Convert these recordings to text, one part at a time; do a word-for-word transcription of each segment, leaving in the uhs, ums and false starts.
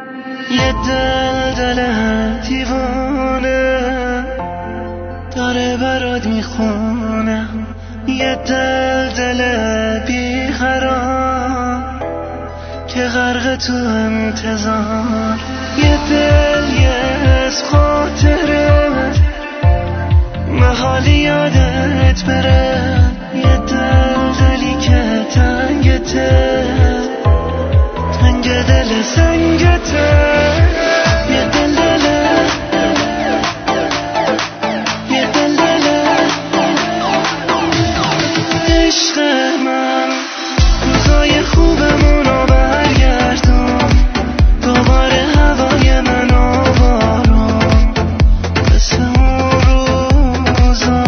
یه دل دل دیوانه داره برات میخونه، یه دل دل بیقرار که غرق تو انتظار، یه دل یه از خاطره محالی یادت بره، یه دل دلی که تنگته تنگ دل سنگته، یه دل دله یه دل دله عشق من، روزای خوبمونو برگردون، دوباره هوای من آوارون مثل اون روزا.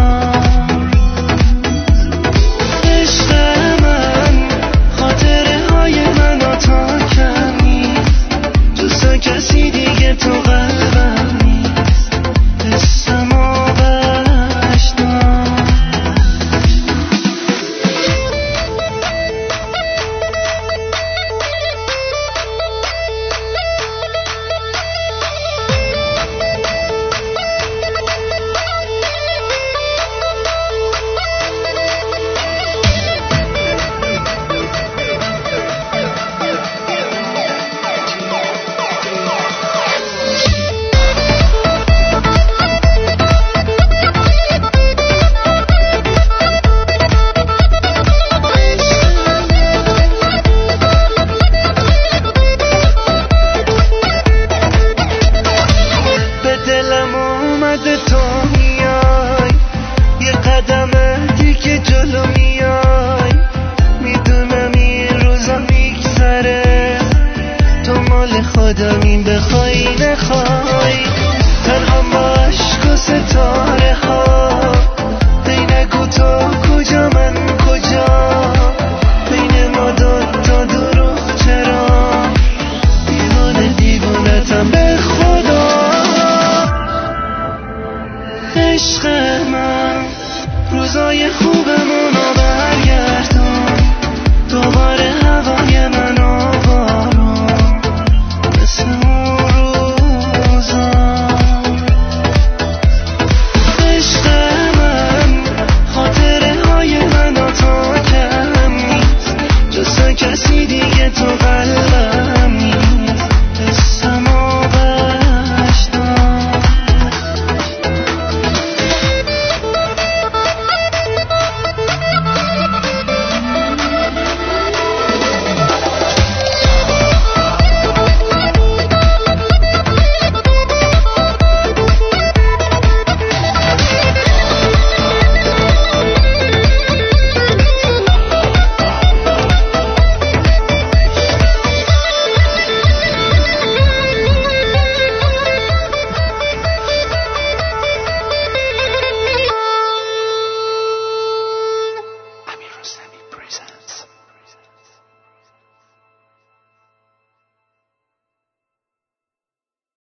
عشق من خاطره های منو تا کمی جز کسی دیگه تو قلبم نیست، اسمو بشنو. تو میای یه قدم دیگه جلو میای، میدونم این روزا میگذره، تو مال خودم این بخوای نخوای.